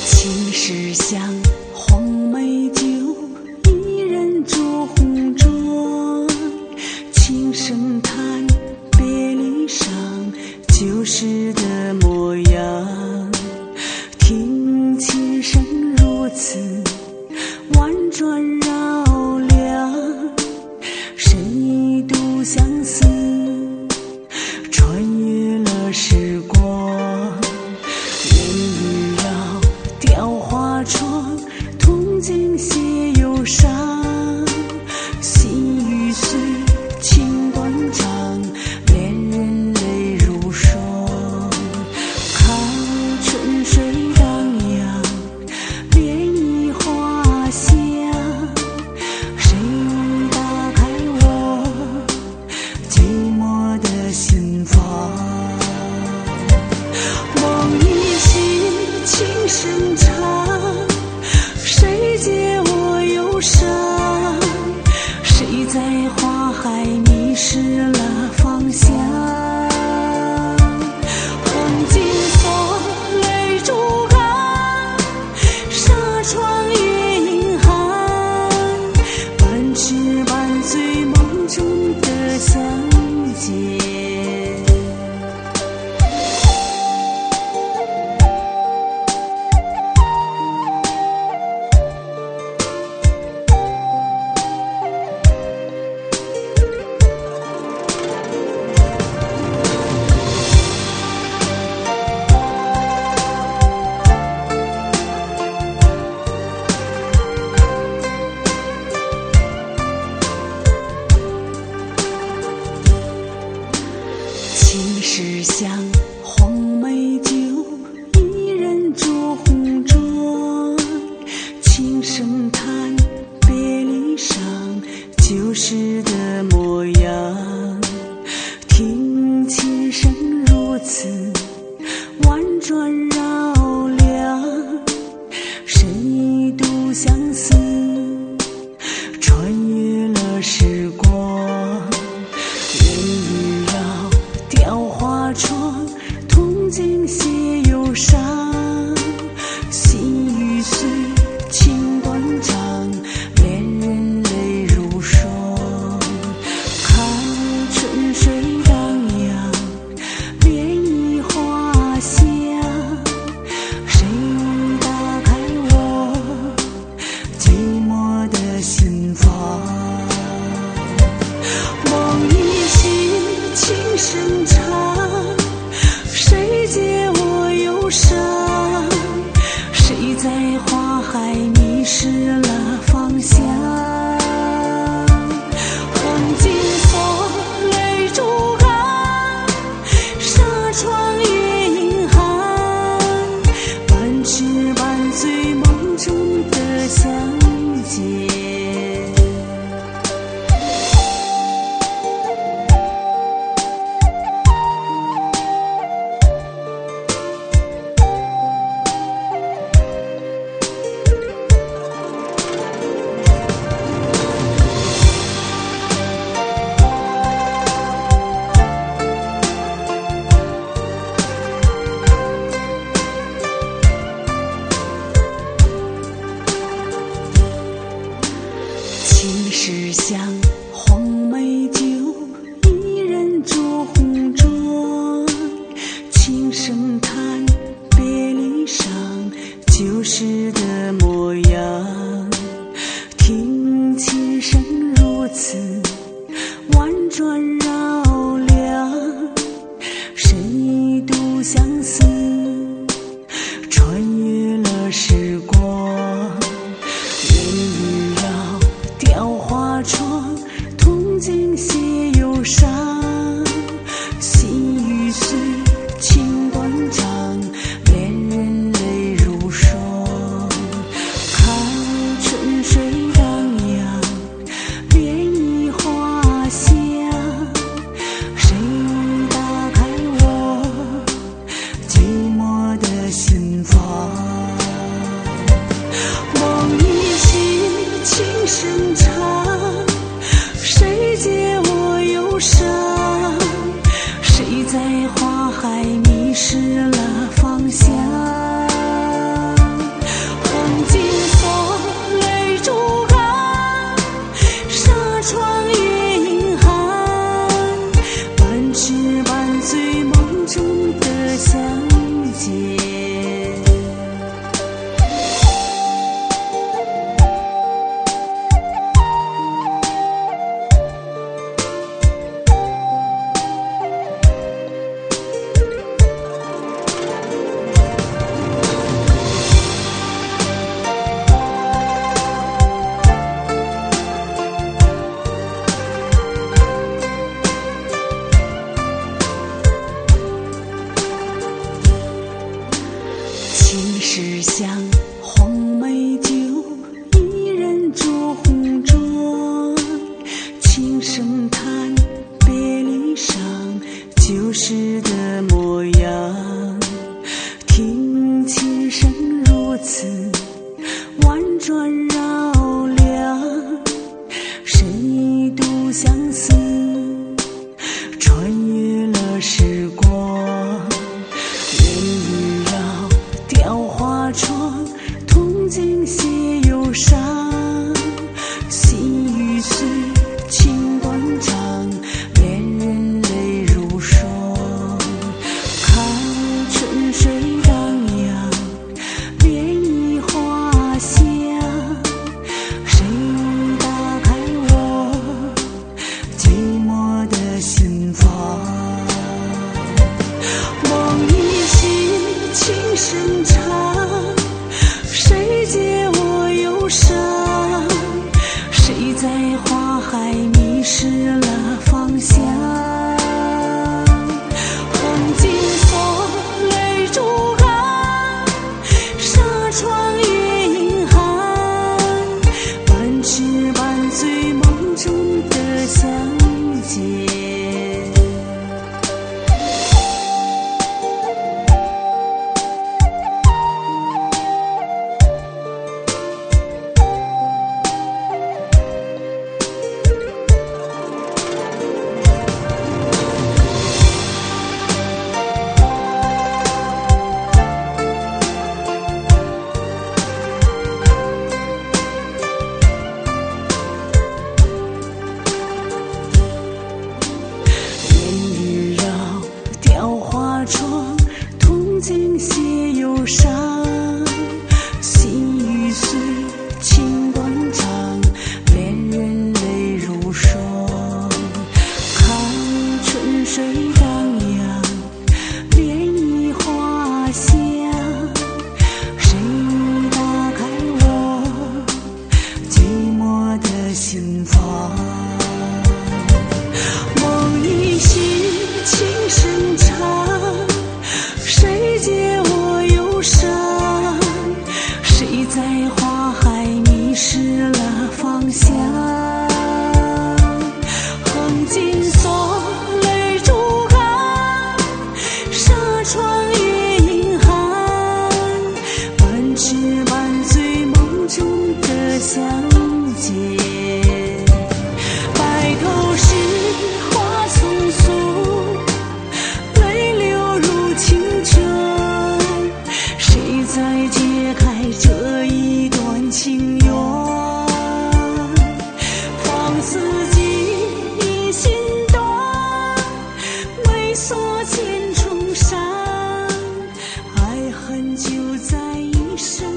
情是香，黄梅酒，一人煮红妆。琴声弹，别离殇，旧时的模样。听琴声如此，婉转绕梁。谁独相思，穿越了时光。雕花窗，铜镜写忧伤。心欲碎，情断肠，恋人泪如霜。靠春水荡漾，涟漪花香。谁打开我寂寞的心房？梦已醒，琴声长，谁解我忧伤？谁在花海迷失了方向？红巾锁，泪珠干，纱窗月影寒。半痴半醉梦中的相见。情是香，黄梅酒，一人煮红妆。琴声弹，别离殇，旧时的模样。听琴声如此，婉转绕梁。谁独相思，穿越了时光。雕花窗，铜镜写忧伤。心欲碎，情断肠，恋人泪如霜。靠春水荡漾，涟漪花香。谁打开我寂寞的心房？梦已醒，琴声长，谁解我忧伤？谁在花海迷失了方向？红巾锁，泪珠干，纱窗月影寒。半痴半醉梦中的相见。情是香，黄梅酒，一人煮红妆。琴声弹，别离殇，旧时的模样。听琴声如此，婉转绕梁。谁独相思，穿越了时光。雕花窗，铜镜写忧伤。心欲碎，情断肠，恋人泪如霜。靠春水荡漾，涟漪花香。谁打开我寂寞情是像黄梅酒，一人煮红妆。轻声叹别离伤，旧时的模样。听琴声如此婉转绕梁，谁独相思，穿越了时光。烟雨绕雕花窗，铜镜写忧伤。心欲碎，情断肠，恋人泪如霜。看春水荡漾，涟漪花香。谁打开我寂寞的心房？梦已醒，琴声长，谁解我忧伤？谁在花海迷失了方向？横金锁，泪珠干，纱窗月影寒。半痴半醉梦中的相见。窗，铜镜写忧伤。心欲碎，情断肠，恋人泪如霜。看春水荡漾，涟漪花香。谁打开我寂寞的心房？梦已醒，琴声长，谁解我忧伤？谁在花海迷失了方向？横金锁，泪珠干，纱窗月影寒。半痴半醉梦中的相见。白头时花匆匆，泪流入青春。谁在解开这一段情缘？放肆记忆心断，未锁千重伤。爱恨就在一生。